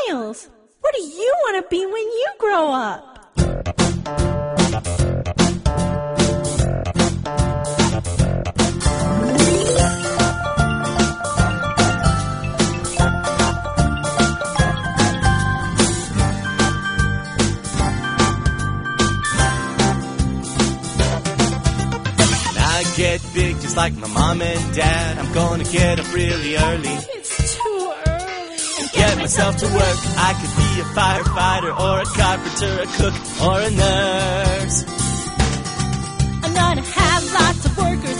Miles, what do you want to be when you grow up? Get big just like my mom and dad. I'm gonna get up really early. It's too early. Get myself to work. I could be a firefighter or a carpenter, a cook or a nurse. I'm gonna have lots of workers